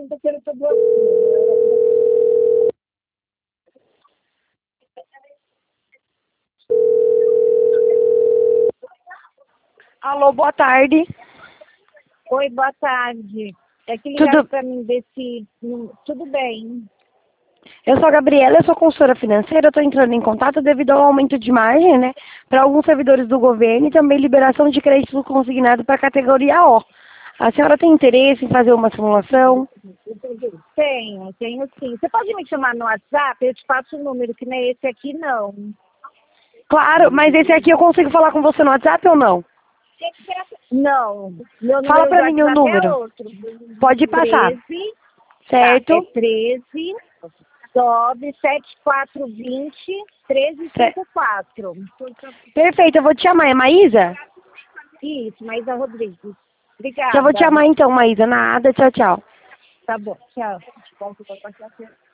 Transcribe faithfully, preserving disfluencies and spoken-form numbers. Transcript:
pergunta se ele tá bloqueado. Alô, boa tarde. Oi, boa tarde. É que Tudo- ligaram para mim ver se... hum, Tudo bem. Eu sou a Gabriela, eu sou consultora financeira, eu estou entrando em contato devido ao aumento de margem, né, para alguns servidores do governo e também liberação de crédito consignado para a categoria O. A senhora tem interesse em fazer uma simulação? Tenho, tenho sim. Você pode me chamar no WhatsApp? Eu te passo o número, que não é esse aqui, não. Claro, mas esse aqui eu consigo falar com você no WhatsApp ou não? Não, meu Fala número pra do mim o WhatsApp é número. outro. Pode passar. treze, tá, Certo? é treze, sobe, setenta e quatro vinte, treze cinquenta e quatro. Perfeito, eu vou te chamar. É Maísa? Isso, Maísa Rodrigues. Já vou te Obrigada. chamar então, Maísa. Nada, tchau, tchau. Tá bom, tchau.